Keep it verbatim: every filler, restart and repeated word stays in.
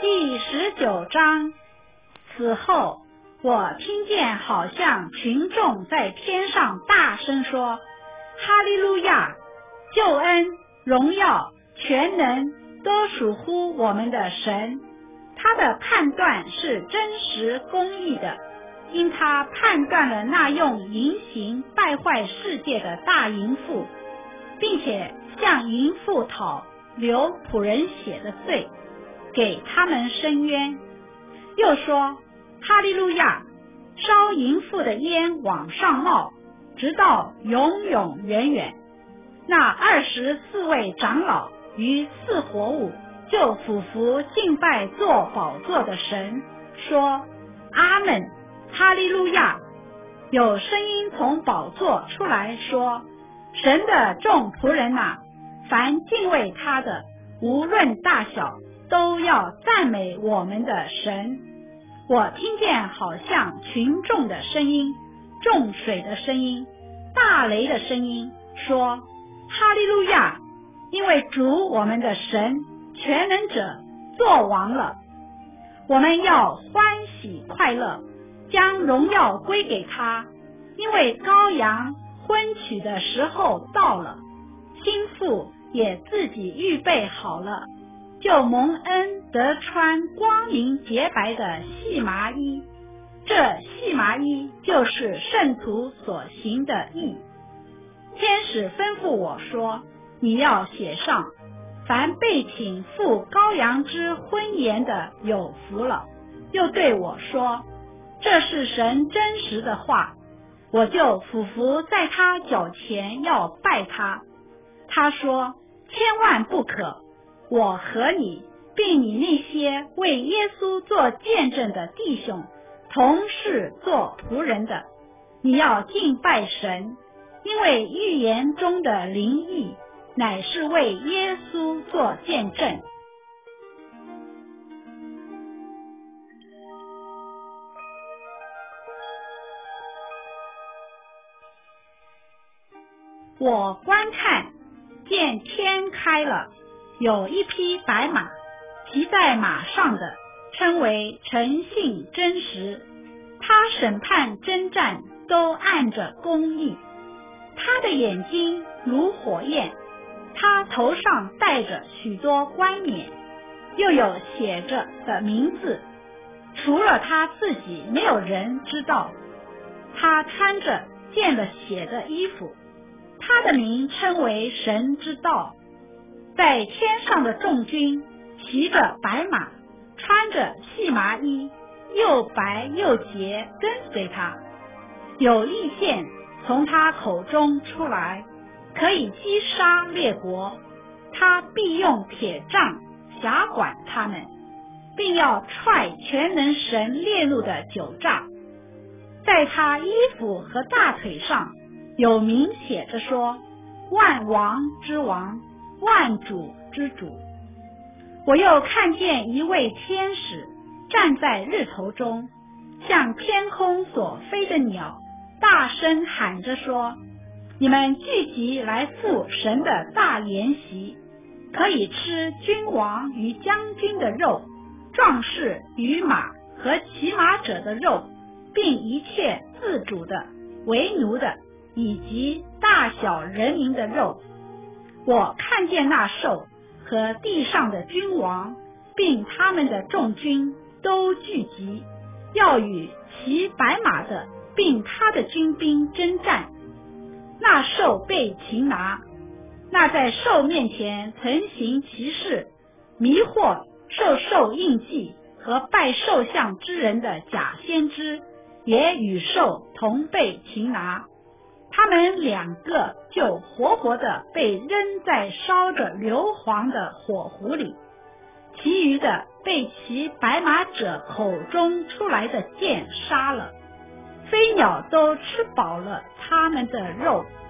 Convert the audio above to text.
第十九章。此后，我听见好像群众在天上大声说：哈利路亚！救恩、荣耀、全能都属乎我们的神。他的判断是真实公义的，因他判断了那用淫行败坏世界的大淫妇，并且向淫妇讨流仆人血的罪，给他们伸冤。又说：哈利路亚！烧淫妇的烟往上冒，直到永永远远。那二十四位长老与四活物就俯伏敬拜坐宝座的神，说：阿们，哈利路亚！有声音从宝座出来说：神的众仆人哪，凡敬畏他的，无论大小，都要赞美我们的神。我听见好像群众的声音、众水的声音、大雷的声音，说：哈利路亚！因为主我们的神全能者作王了，我们要欢喜快乐，将荣耀归给他，因为羔羊婚娶的时候到了，新妇也自己预备好了，就蒙恩得穿光明洁白的细麻衣，这细麻衣就是圣徒所行的义。天使吩咐我说：你要写上，凡被请赴羔羊之婚筵的有福了。又对我说：这是神真实的话。我就俯伏在他脚前要拜他。他说：千万不可，我和你并你那些为耶稣做见证的弟兄，同是做仆人的，你要敬拜神，因为预言中的灵意乃是为耶稣做见证。我观看，见天开了，有一匹白马，骑在马上的称为诚信真实，他审判征战都按着公义。他的眼睛如火焰，他头上戴着许多冠冕，又有写着的名字，除了他自己没有人知道。他穿着见了血的衣服，他的名称为神之道。在天上的众军骑着白马，穿着细麻衣，又白又洁，跟随他。有利剑从他口中出来，可以击杀列国，他必用铁杖辖管他们，并要踹全能神烈怒的酒榨。在他衣服和大腿上有明写着说：万王之王，万主之主。我又看见一位天使站在日头中，向天空所飞的鸟大声喊着说：你们聚集来赴神的大筵席，可以吃君王与将军的肉，壮士与马和骑马者的肉，并一切自主的、为奴的以及大小人民的肉。我看见那兽和地上的君王并他们的众军都聚集，要与骑白马的并他的军兵征战。那兽被擒拿，那在兽面前曾行奇事，迷惑受兽印记和拜兽像之人的假先知，也与兽同被擒拿。他们两个就活活的被扔在烧着硫磺的火湖里，其余的被骑白马者口中出来的箭杀了。飞鸟都吃饱了他们的肉，